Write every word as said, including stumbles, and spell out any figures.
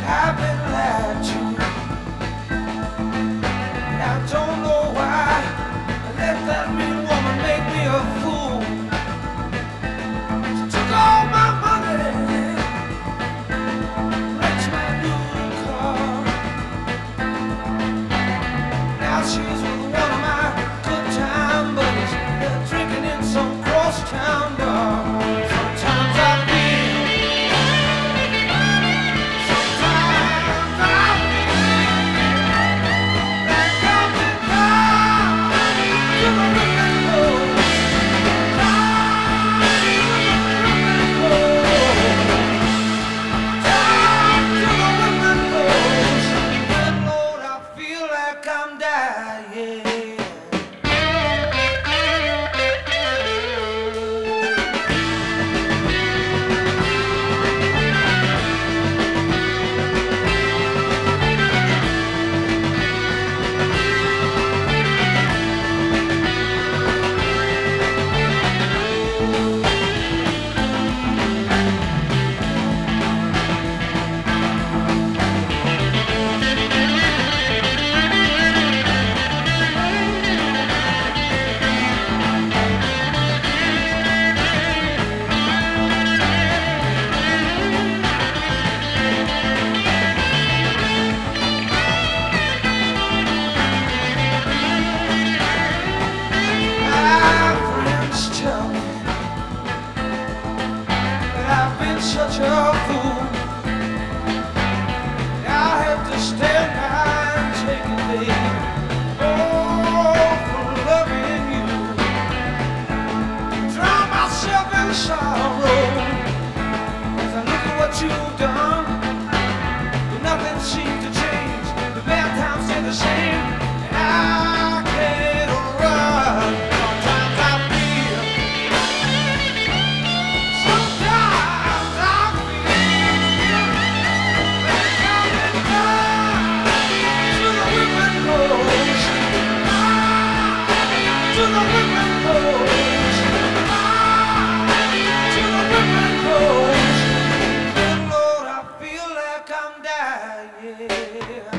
I've been lied to. I don't know why I let that mean woman make me a fool. She took all my money, wrecked my new car. Now she's with one of my good time buddies. They're drinking in some cross town bar. Sometimes I feel, sometimes I I'm dying. I've been such a fool. I have to stand by and take it, baby. Oh, for loving you. Drown myself in sorrow as I look at what you've done. But nothing seems to change. The bad times stay the same, and I can't run. Sometimes I feel, sometimes I feel like I'm in love to the whipping post, to the whipping post, to the whipping post. Good Lord, I feel like I'm dying.